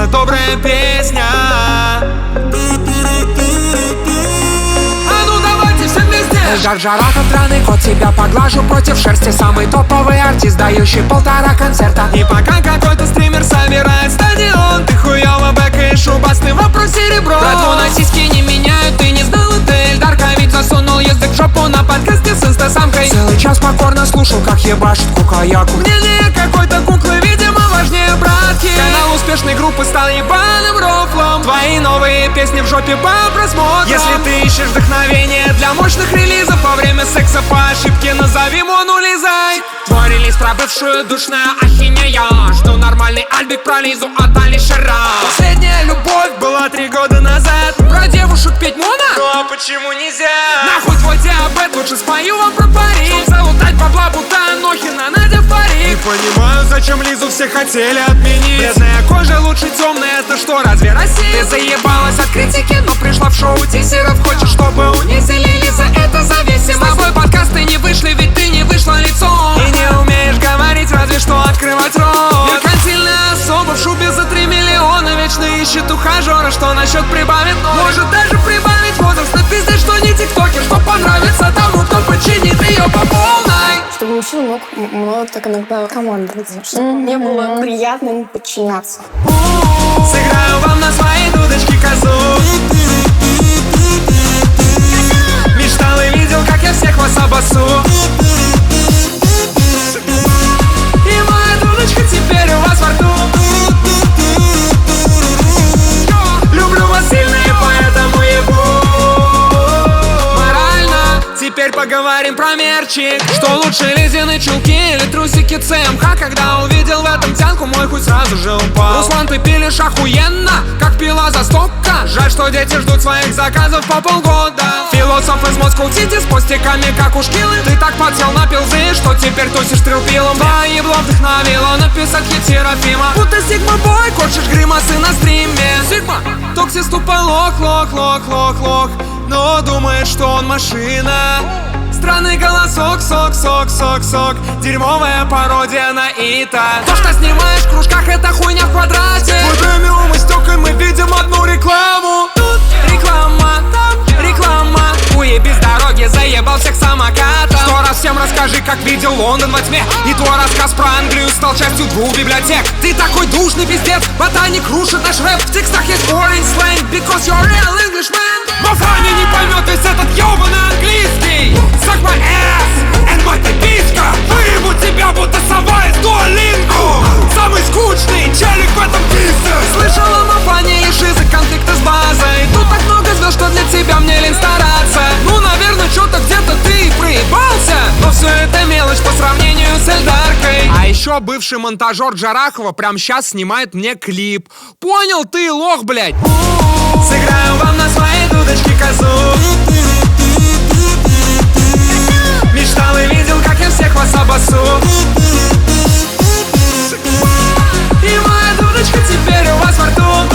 старая добрая песня. Эльдар Джарахов, драный кот, тебя поглажу против шерсти. Самый топовый артист, дающий 1,5 концерта. И пока какой-то стример собирает стадион, ты хуёво бэкаешь убасный вопрос серебро. Братву на сиськи не меняют, ты не знал это. Эльдарка ведь засунул язык в жопу на подкасте с инстасамкой. Целый час покорно слушал, как ебашит кукаяку. Мнение какой-то куклы, видимо, важнее братки. Канал успешной группы стал ебаным рофлом. Твои новые песни в жопе по просмотрам. Если ты ищешь вдохновение для мощных релизов во время секса по ошибке, назови Мону Лизой. Твой релиз про бывшую душная ахинея. Жду нормальный альбик про Лизу от Алишера. Последняя любовь была 3 года назад. Про девушек петь Мона? Ну а почему нельзя? Нахуй твой диабет, лучше спою вам про Париж. Чтоб залутать бабла, будто Анохина, Надя в парик. Не понимаю, зачем Лизу все хотели отменить. Бледная кожа лучше темной, это что, разве Россия? Ты заебалась от критики, но пришла в шоу тизеров. Хочешь, чтобы унизили Лиза, это зависимость. С тобой подкасты не вышли, ведь ты не вышла лицом. И не умеешь говорить, разве что открывать рот. Меркантильная особа в шубе за 3 миллиона вечно ищет ухажера. Что насчет прибавит ноль? Может даже прибавить возраст, напиздеть, что не тиктокер, что понравится тому, кто подчинит ее по полной. Чтобы мужчина мог так иногда командовать, чтобы мне было приятно ему подчиняться. Сыграю вам на своей дудочке козу. Мечтал и видел, как я всех вас обоссу. И моя дудочка теперь у вас во рту. Люблю вас сильно и поэтому ебу. Морально. Теперь поговорим про мерчик. Что лучше, лизины чулки или трусики ЦМХ? Когда увидел в этом тянку, мой хуй сразу же упал. Руслан, ты пилишь охуенно, как пила за стопка. Жаль, что дети ждут своих заказов по полгода. Философ из Москвы Сити с постиками, как у шкилы. Ты так подсел на пилзы, что теперь тусишь стрелпилом. Да, ебло вдохновило написать хит Серафима. Будто Сигма Бой, корчишь гримасы на стриме. Сигма, Токсис тупо лох, но думает, что он машина. Странный голосок, сок. Дерьмовая пародия на Ита. То, что снимаешь в кружках, это хуйня в квадрате. В премиум и стёкой мы видим одну рекламу. Тут реклама, там реклама. Уебись с дороги, заебал всех самокатом. 100 раз всем расскажи, как видел Лондон во тьме. И твой рассказ про Англию стал частью 2 библиотек. Ты такой душный пиздец, ботаник рушит наш рэп. В текстах есть foreign slang, because you're a real Englishman. Но Фанни не поймет весь этот ёбаный английский. Suck my ass and my пиписька. Выебу тебя, будто сова из Дуолинго. Самый скучный челик в этом пизде. Слышала на фане и шизы, конфликты с базой. Тут так много звезд, что для тебя мне лень стараться. Ну, наверное, что-то где-то ты и проебался. Но все это мелочь по сравнению с Эльдаркой. А еще бывший монтажер Джарахова прям сейчас снимает мне клип. Понял ты, лох, блядь? Сыграю вам на своей дудочке козу. Мечтал и видел, как я всех вас обоссу. И моя дудочка теперь у вас во рту.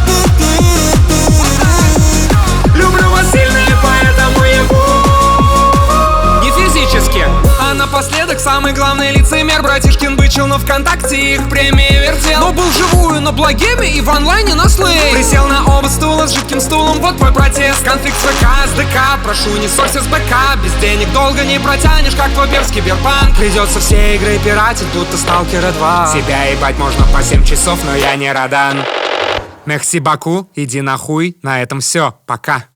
Люблю вас сильно и поэтому ебу. Не физически. А напоследок самый главный лицемер братишкин бычил на ВКонтакте, их премии вертел. Но был вживую на Благеме и в онлайне на Слэй. Присел на оба стула с жидким стулом, вот твой протест. Конфликт с ВК, с ДК, прошу не ссорься с БК. Без денег долго не протянешь, как твой берский Киберпанк. Придется все игры пиратить, будто Сталкера 2. Себя ебать можно по 7 часов, но я не Радан. Мехси Баку, иди нахуй, на этом все, пока.